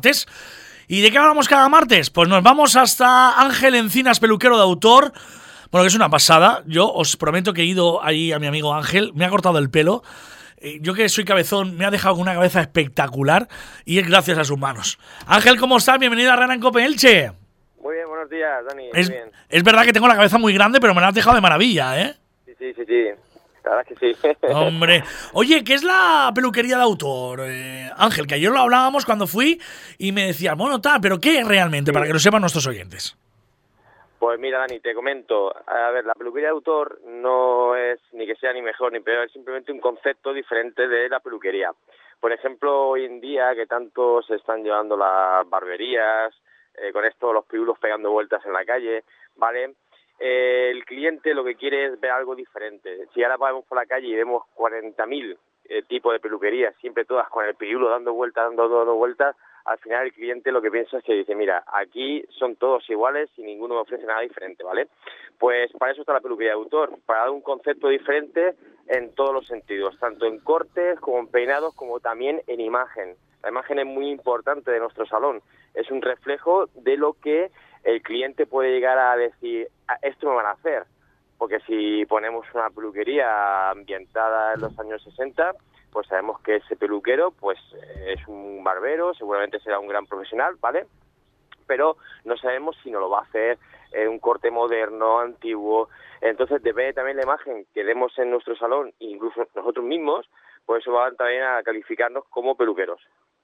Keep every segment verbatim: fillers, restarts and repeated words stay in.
martes. ¿Y de qué hablamos cada martes? Pues nos vamos hasta Ángel Encinas, peluquero de autor. Bueno, que es una pasada. Yo os prometo que he ido ahí a mi amigo Ángel, me ha cortado el pelo. Yo que soy cabezón, me ha dejado con una cabeza espectacular y es gracias a sus manos. Ángel, ¿cómo estás? Bienvenido a Herrera en Cope Elche. Muy bien, buenos días, Dani. Es, muy bien. Es verdad que tengo la cabeza muy grande, pero me la has dejado de maravilla, ¿eh? Sí, sí, sí, sí. La verdad es que sí. Hombre. Oye, ¿qué es la peluquería de autor, eh, Ángel? Que ayer lo hablábamos cuando fui y me decías, bueno, tal, pero ¿qué es realmente? Sí. Para que lo sepan nuestros oyentes. Pues mira, Dani, te comento. A ver, la peluquería de autor no es ni que sea ni mejor ni peor, es simplemente un concepto diferente de la peluquería. Por ejemplo, hoy en día que tanto se están llevando las barberías, eh, con esto los pirulos pegando vueltas en la calle, ¿vale? Eh, el cliente lo que quiere es ver algo diferente. Si ahora vamos por la calle y vemos cuarenta mil eh, tipos de peluquerías, siempre todas con el pirulo dando vueltas, dando, dando vueltas, al final el cliente lo que piensa es que dice, mira, aquí son todos iguales y ninguno me ofrece nada diferente, ¿vale? Pues para eso está la peluquería de autor, para dar un concepto diferente en todos los sentidos, tanto en cortes como en peinados, como también en imagen. La imagen es muy importante de nuestro salón, es un reflejo de lo que el cliente puede llegar a decir, esto me van a hacer, porque si ponemos una peluquería ambientada en los años sesenta, pues sabemos que ese peluquero pues es un barbero, seguramente será un gran profesional, ¿vale? Pero no sabemos si nos lo va a hacer en un corte moderno, antiguo. Entonces depende también la imagen que demos en nuestro salón, incluso nosotros mismos, pues eso va también a calificarnos como peluqueros.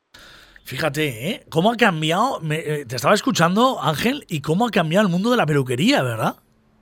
Fíjate, ¿eh? ¿Cómo ha cambiado? Me, eh, te estaba escuchando, Ángel, y cómo ha cambiado el mundo de la peluquería, ¿verdad?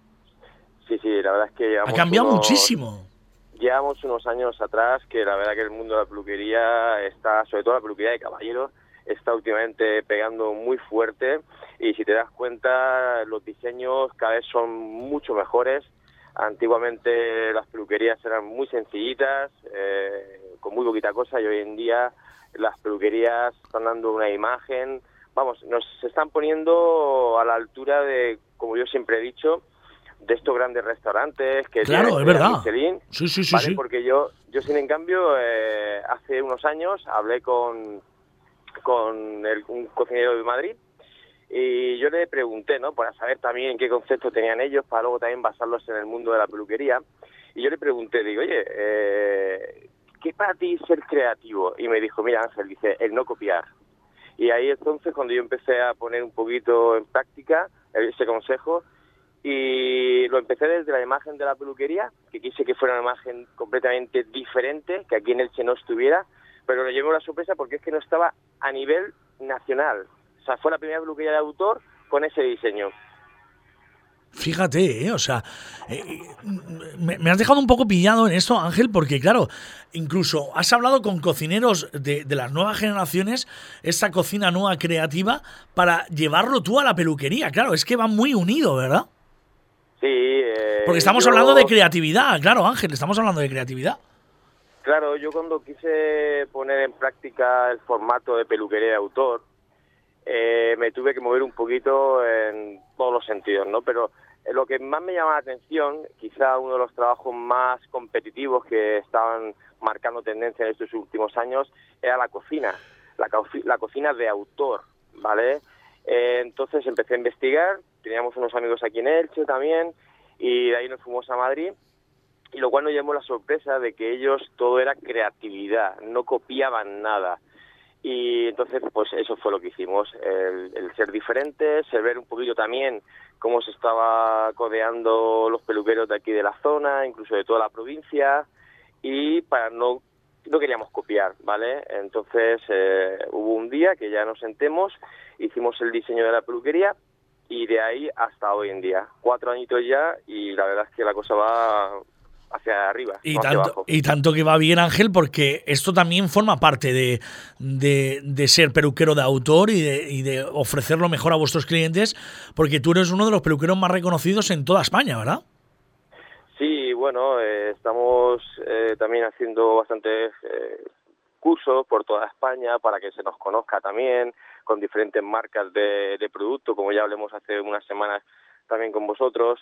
Sí, sí, la verdad es que llevamos ha cambiado unos, muchísimo. Llevamos unos años atrás que la verdad que el mundo de la peluquería está, sobre todo la peluquería de caballeros, está últimamente pegando muy fuerte y si te das cuenta los diseños cada vez son mucho mejores. Antiguamente las peluquerías eran muy sencillitas, eh, con muy poquita cosa, y hoy en día las peluquerías están dando una imagen, vamos, nos están poniendo a la altura de, como yo siempre he dicho, de estos grandes restaurantes que claro, tienen es verdad. Michelin, sí, sí, sí, ¿vale? sí. Porque yo, yo sin en cambio, eh, hace unos años hablé con, con el, un cocinero de Madrid y yo le pregunté, ¿no? Para saber también qué concepto tenían ellos, para luego también basarlos en el mundo de la peluquería. Y yo le pregunté, digo, oye, eh, ¿qué para ti ser creativo? Y me dijo, mira, Ángel, dice, el no copiar. Y ahí entonces cuando yo empecé a poner un poquito en práctica ese consejo, y lo empecé desde la imagen de la peluquería, que quise que fuera una imagen completamente diferente, que aquí en Elche no estuviera, pero me llevó la sorpresa porque es que no estaba a nivel nacional. O sea, fue la primera peluquería de autor con ese diseño. Fíjate, ¿eh? O sea, eh, me, me has dejado un poco pillado en esto, Ángel, porque claro, incluso has hablado con cocineros de, de las nuevas generaciones, esta cocina nueva creativa, para llevarlo tú a la peluquería. Claro, es que va muy unido, ¿verdad? Sí. Eh, porque estamos yo... hablando de creatividad, claro, Ángel, estamos hablando de creatividad. Claro, yo cuando quise poner en práctica el formato de peluquería de autor, eh, me tuve que mover un poquito en todos los sentidos, ¿no? Pero lo que más me llama la atención, quizá uno de los trabajos más competitivos que estaban marcando tendencia en estos últimos años, era la cocina, la, co- la cocina de autor, ¿vale? Eh, entonces empecé a investigar, teníamos unos amigos aquí en Elche también, y de ahí nos fuimos a Madrid, y lo cual nos llamó la sorpresa de que ellos todo era creatividad, no copiaban nada. Y entonces, pues eso fue lo que hicimos, el, el ser diferentes, el ver un poquito también cómo se estaba codeando los peluqueros de aquí de la zona, incluso de toda la provincia, y para no no queríamos copiar, ¿vale? Entonces eh, hubo un día que ya nos sentemos, hicimos el diseño de la peluquería y de ahí hasta hoy en día, cuatro añitos ya, y la verdad es que la cosa va hacia arriba, y no hacia tanto abajo. y tanto que va bien, Ángel, porque esto también forma parte de, de, de ser peluquero de autor y de, y de ofrecer lo mejor a vuestros clientes, porque tú eres uno de los peluqueros más reconocidos en toda España, ¿verdad? Sí, bueno, eh, estamos eh, también haciendo bastantes eh, cursos por toda España para que se nos conozca también, con diferentes marcas de, de producto, como ya hablamos hace unas semanas también con vosotros.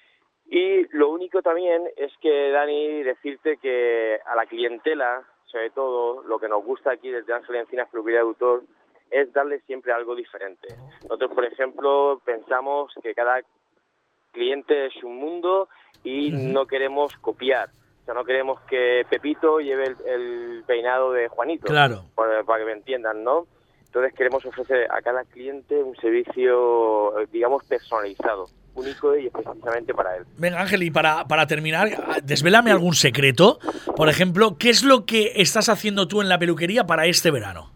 Y lo único también es que, Dani, decirte que a la clientela, sobre todo, lo que nos gusta aquí desde Ángel Encinas Peluquería de Autor, es darle siempre algo diferente. Nosotros, por ejemplo, pensamos que cada cliente es un mundo y uh-huh. no queremos copiar. O sea, no queremos que Pepito lleve el, el peinado de Juanito, claro. para, para que me entiendan, ¿no? Entonces queremos ofrecer a cada cliente un servicio, digamos, personalizado, único y específicamente para él. Venga, Ángel, y para, para terminar, desvélame algún secreto. Por ejemplo, ¿qué es lo que estás haciendo tú en la peluquería para este verano?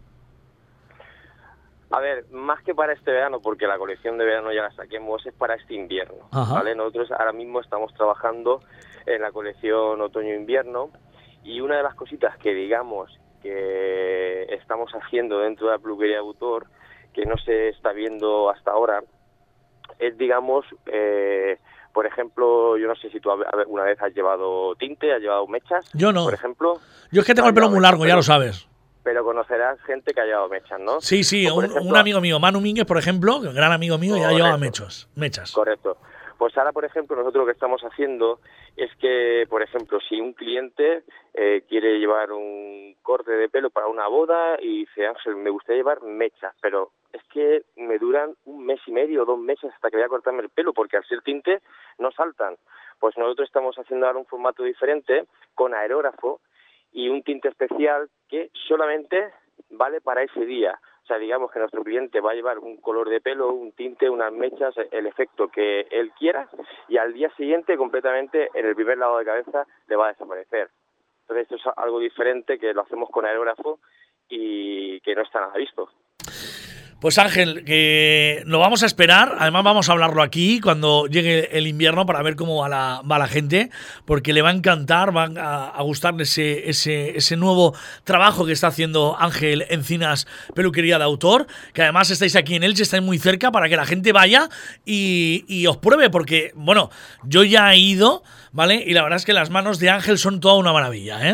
A ver, más que para este verano, porque la colección de verano ya la saquemos, es para este invierno, Ajá. ¿vale? Nosotros ahora mismo estamos trabajando en la colección otoño-invierno y una de las cositas que digamos que estamos haciendo dentro de la peluquería de autor, que no se está viendo hasta ahora, es, digamos, eh, por ejemplo, yo no sé si tú alguna vez has llevado tinte, has llevado mechas. Yo no. Por ejemplo. Yo es que tengo el pelo muy largo, ya lo sabes. Pero conocerás gente que ha llevado mechas, ¿no? Sí, sí, un, ejemplo, un amigo mío, Manu Mínguez, por ejemplo, un gran amigo mío, correcto, ya llevaba mechos, mechas. Correcto. Pues ahora, por ejemplo, nosotros lo que estamos haciendo es que, por ejemplo, si un cliente eh, quiere llevar un corte de pelo para una boda y dice, Ángel, me gustaría llevar mechas, pero es que me duran un mes y medio o dos meses hasta que voy a cortarme el pelo, porque al ser tinte no saltan. Pues nosotros estamos haciendo ahora un formato diferente con aerógrafo y un tinte especial que solamente vale para ese día. O sea, digamos que nuestro cliente va a llevar un color de pelo, un tinte, unas mechas, el efecto que él quiera, y al día siguiente completamente en el primer lado de cabeza le va a desaparecer. Entonces esto es algo diferente que lo hacemos con aerógrafo y que no está nada visto. Pues Ángel, que lo vamos a esperar, además vamos a hablarlo aquí cuando llegue el invierno para ver cómo va la, va la gente, porque le va a encantar, va a, a gustarle ese, ese, ese nuevo trabajo que está haciendo Ángel Encinas Peluquería de Autor, que además estáis aquí en Elche, estáis muy cerca para que la gente vaya y, y os pruebe, porque, bueno, yo ya he ido, ¿vale? Y la verdad es que las manos de Ángel son toda una maravilla, ¿eh?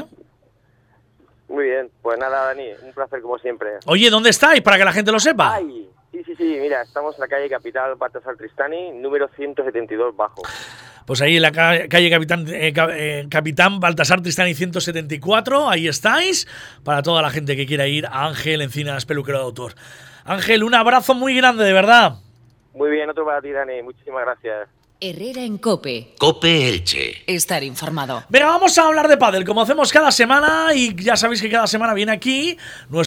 Muy bien, pues nada, Dani, un placer como siempre. Oye, ¿dónde estáis? Para que la gente lo sepa. Ay, sí, sí, sí, mira, estamos en la calle Capital Baltasar Tristani, número ciento setenta y dos bajo. Pues ahí en la ca- calle Capitán, eh, eh, Capitán Baltasar Tristani ciento setenta y cuatro, ahí estáis, para toda la gente que quiera ir a Ángel Encinas Peluquero de Autor. Ángel, un abrazo muy grande, de verdad. Muy bien, otro para ti, Dani, muchísimas gracias. Herrera en COPE. COPE Elche. Estar informado. Venga, vamos a hablar de pádel, como hacemos cada semana, y ya sabéis que cada semana viene aquí nuestro